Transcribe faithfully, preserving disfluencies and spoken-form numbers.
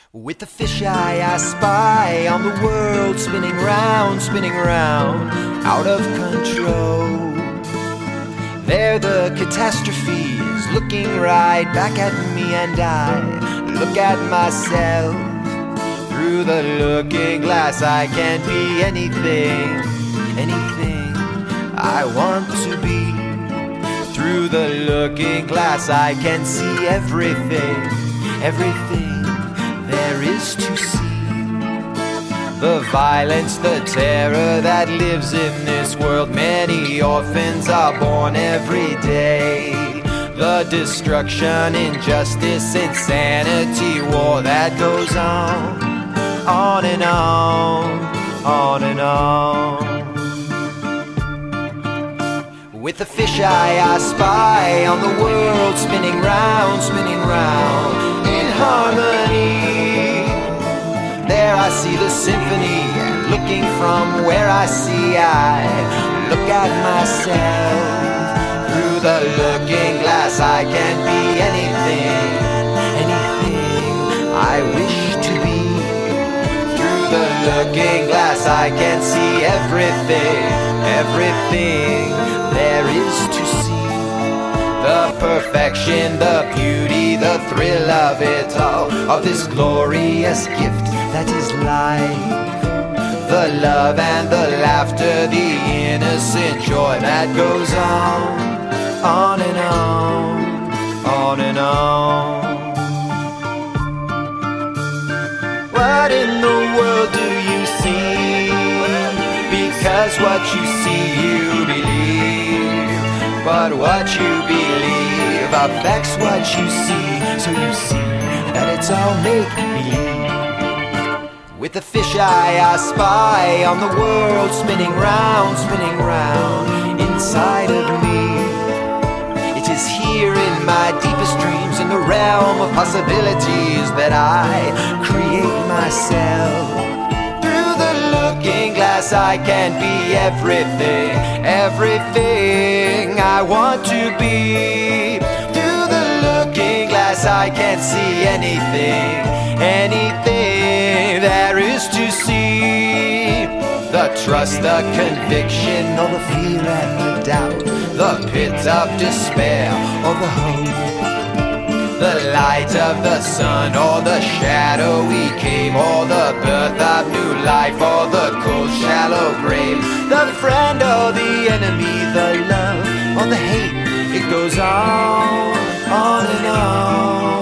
With the fisheye I spy on the world spinning round, spinning round, out of control. There the catastrophe is looking right back at me, and I look at myself. Through the looking glass I can be anything, anything I want to be. Through the looking glass I can see everything, everything there is to see. The violence, the terror that lives in this world. Many orphans are born every day. The destruction, injustice, insanity, war that goes on, on and on, on and on. With a fisheye I spy on the world spinning round, spinning round in harmony. There I see the symphony, and looking from where I see, I look at myself. Through the looking glass I can be anything, anything I wish to be. Through the looking glass I can see everything, everything there is to see. The perfection, the beauty, the thrill of it all, of this glorious gift that is life. The love and the laughter, the innocent joy that goes on, on and on, on and on. What in the world do you see? Because what you see you believe. But what you believe affects what you see. So you see that it's all make-believe. With a fisheye I spy on the world spinning round, spinning round inside of me. It is here in my deepest dreams, in the realm of possibilities, that I create myself. Through the looking glass I can be everything, everything I want to be. Through the looking glass I can see anything, anything there is to see. The trust, the conviction, or the fear and the doubt, the pit of despair or the hope, the light of the sun or the shadowy cave, or the birth of new life or the cold shallow grave. The friend or the enemy, the love or the hate, it goes on, on and on.